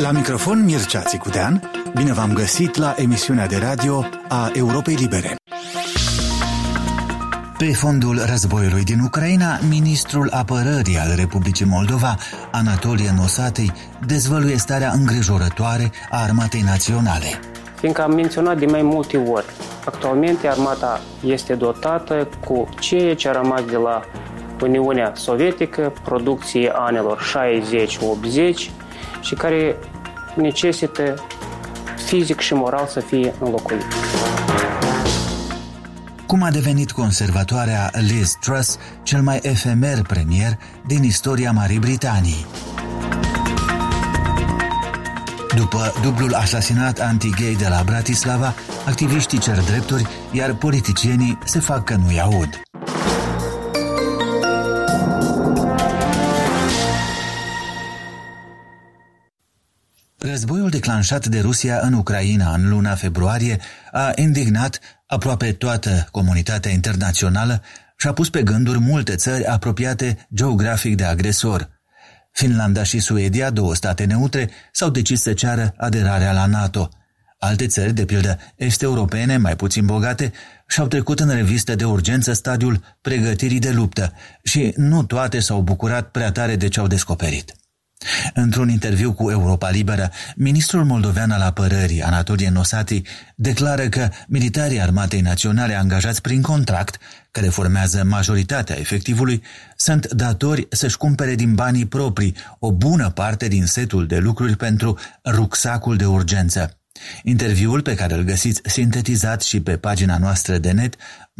La microfon Mircea Țicudean, bine v-am găsit la emisiunea de radio a Europei Libere. Pe fondul războiului din Ucraina, ministrul apărării al Republicii Moldova, Anatolie Nosati, dezvăluie starea îngrijorătoare a Armatei Naționale. Fiindcă am menționat de mai multe ori, actualmente armata este dotată cu ceea ce a rămas de la Uniunea Sovietică, producție anilor 60-80 și care necesită fizic și moral să fie înlocuit. Cum a devenit conservatoarea Liz Truss cel mai efemer premier din istoria Marii Britanii? După dublul asasinat anti-gay de la Bratislava, activiștii cer drepturi, iar politicienii se fac că nu-i aud. Războiul declanșat de Rusia în Ucraina în luna februarie a indignat aproape toată comunitatea internațională și a pus pe gânduri multe țări apropiate geografic de agresor. Finlanda și Suedia, două state neutre, s-au decis să ceară aderarea la NATO. Alte țări, de pildă est-europene, mai puțin bogate, și-au trecut în revistă de urgență stadiul pregătirii de luptă și nu toate s-au bucurat prea tare de ce au descoperit. Într-un interviu cu Europa Liberă, ministrul moldovean al apărării, Anatolie Nosati, declară că militarii Armatei Naționale angajați prin contract, care formează majoritatea efectivului, sunt datori să-și cumpere din banii proprii o bună parte din setul de lucruri pentru rucsacul de urgență. Interviul, pe care îl găsiți sintetizat și pe pagina noastră de net,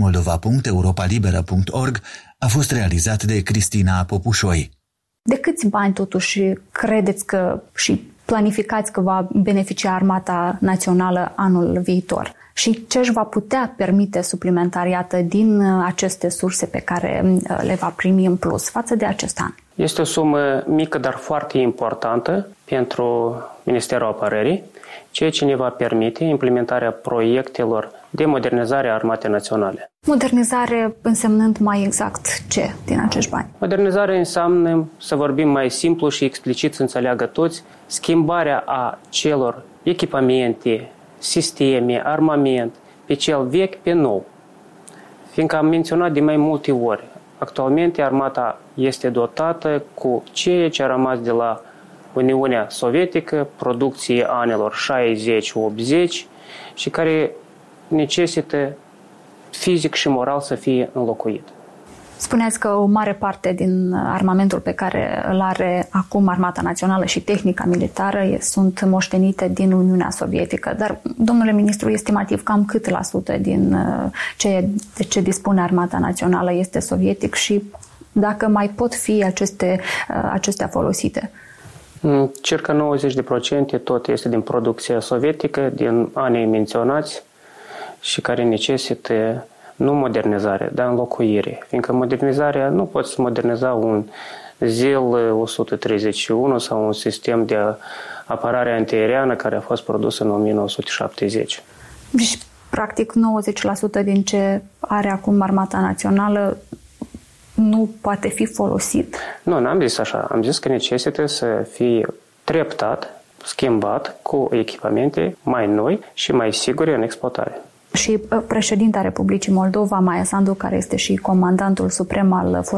moldova.europalibera.org, a fost realizat de Cristina Popușoi. De câți bani totuși credeți că și planificați că va beneficia Armata Națională anul viitor? Și ce își va putea permite suplimentar, iată, din aceste surse pe care le va primi în plus față de acest an? Este o sumă mică, dar foarte importantă pentru Ministerul Apărării, ceea ce ne va permite implementarea proiectelor de modernizare a Armatei Naționale. Modernizare însemnând mai exact ce din acești bani? Modernizarea înseamnă, să vorbim mai simplu și explicit să înțeleagă toți, schimbarea a celor echipamente, sisteme, armament, pe cel vechi pe nou. Fiindcă am menționat de mai multe ori, actualmente armata este dotată cu ceea ce a rămas de la Uniunea Sovietică, producție anilor 60-80 și care necesită fizic și moral să fie înlocuit. Spuneați că o mare parte din armamentul pe care îl are acum Armata Națională și tehnica militară sunt moștenite din Uniunea Sovietică, dar, domnule ministru, estimativ cam cât la sută din de ce dispune Armata Națională este sovietic și dacă mai pot fi acestea folosite? Circa 90% tot este din producția sovietică, din anii menționați și care necesită nu modernizare, dar înlocuire. Fiindcă modernizarea, nu poți moderniza un ZIL-131 sau un sistem de apărare antiaeriană care a fost produs în 1970. Deci, practic, 90% din ce are acum Armata Națională nu poate fi folosit? Nu, n-am zis așa. Am zis că necesită să fie treptat, schimbat cu echipamente mai noi și mai sigure în exploatare. Și președinta Republicii Moldova, Maia Sandu, care este și comandantul suprem al